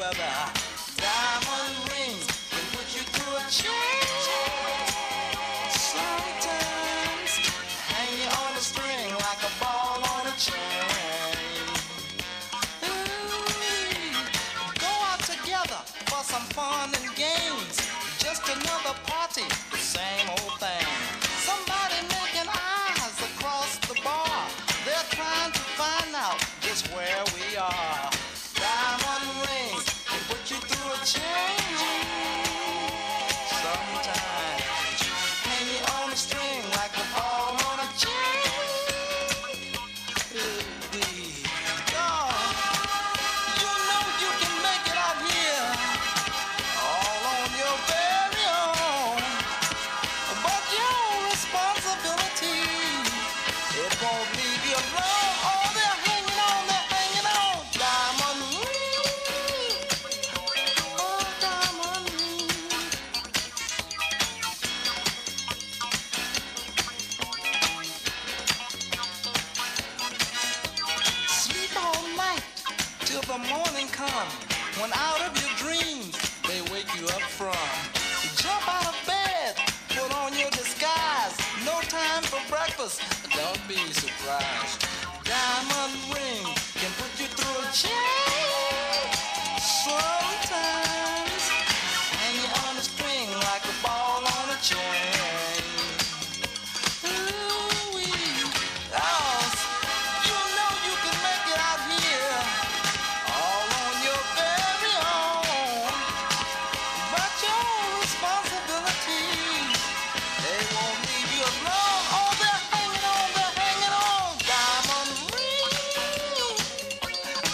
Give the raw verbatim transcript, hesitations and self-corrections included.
together. Diamond rings can put you through a change. Sometimes hang you on a string like a ball on a chain. Ooh, go out together for some fun and games. Just another party, the same old thing. Somebody making eyes across the bar. They're trying to find out just where we are. Diamond rings can put you through a change. Sometimes hang you on a string like a ball on a chain. Ooh-wee. Lord, you know you can make it out here all on your very own. But your responsibility, it won't leave you alone. Oh, they're hanging on, they're hanging on. Diamond ring. Oh, diamond ring. Sleep all night till the morning come. When out of your dreams they wake you up from. Jump out of bed, put on your disguise. No time for breakfast, don't be surprised.